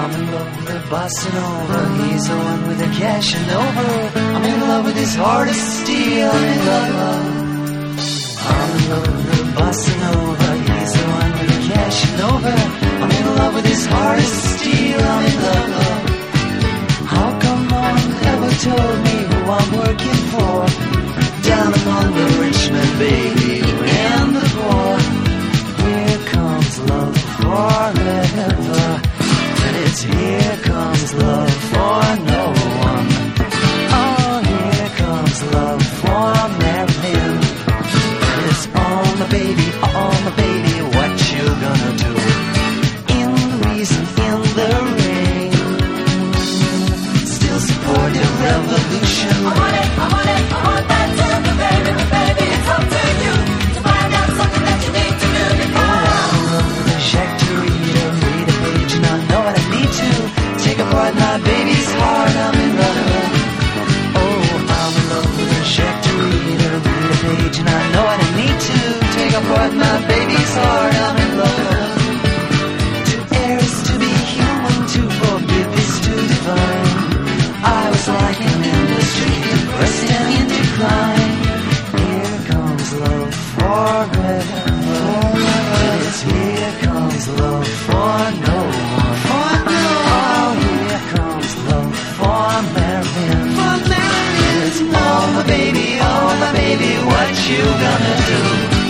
I'm in love with bossa nova. He's the one with the cash and over. I'm in love with his heart of steel. I'm in love. I'm in love with bossa nova. He's the one with the cash and over. I'm in love with his heart of steel. I'm in love. How come no one ever told me who I'm working for? Down among the rich men, baby, and the poor. Here comes love forever. And it's here comes love for no one. Oh, here comes love for Marilyn. And it's on my baby, what you gonna do? In the reason, in the rain. Still support the revolution. I want it, I want it, I want that too. But baby, it's up to you to find out something that you need to do. Read a page and I know what I need to. Take apart my baby's heart, I'm in love. Oh, I'm in love with a check to read a page and I know what I need to. Take apart my baby's heart, I'm in love. To err is to be human, to forgive is to divine. I was like an industry, depressed and in decline. Here comes love forever. Yes, here comes love for no one. Oh, here comes love for Marilyn. It's oh my baby, what you gonna do?